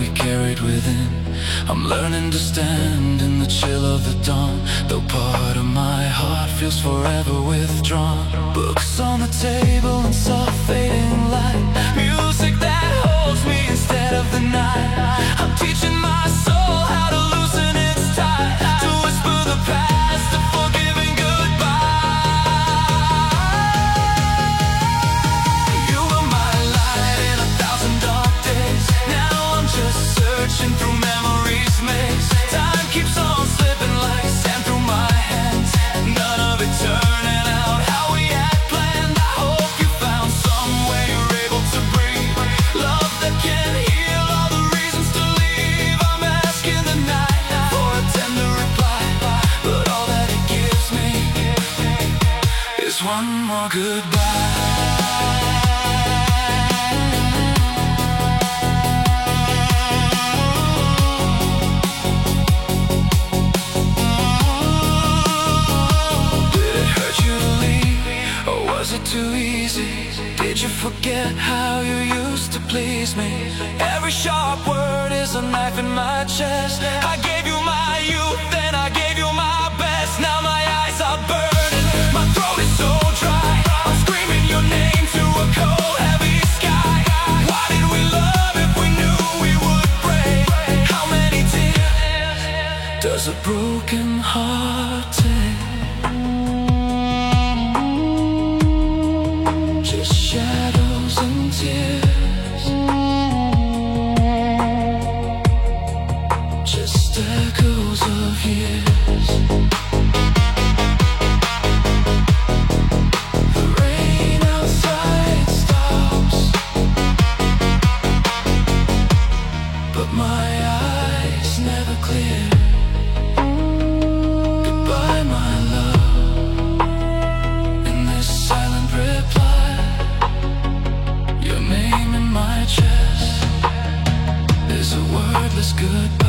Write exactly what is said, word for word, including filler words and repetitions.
we carried within. I'm learning to stand in the chill of the dawn, though part of my heart feels forever withdrawn. Books on the table and soft fading light, music that holds me instead of the night. I'm teaching my soul how to loosen its tie, to whisper the past, to forgiving goodbye. You were my light in a thousand dark days. Now I'm just searching through memories maze. Time keeps on slipping like sand through my hands, none of it turning out how we had planned. I hope you found some way you're able to breathe, love that can heal all the reasons to leave. I'm asking the night for a tender reply, but all that it gives me is one more goodbye. Was it too easy? Did you forget how you used to please me? Every sharp word is a knife in my chest. I gave you my youth, then I gave you my best. Now my eyes are burning, my throat is so dry. I'm screaming your name to a cold, heavy sky. Why did we love if we knew we would break? How many tears does a broken heart take? Shadows and tears, just echoes of years. The rain outside stops, but my eyes never clear. Goodbye, my love, in this silent reply. Your name in my chest is a wordless goodbye.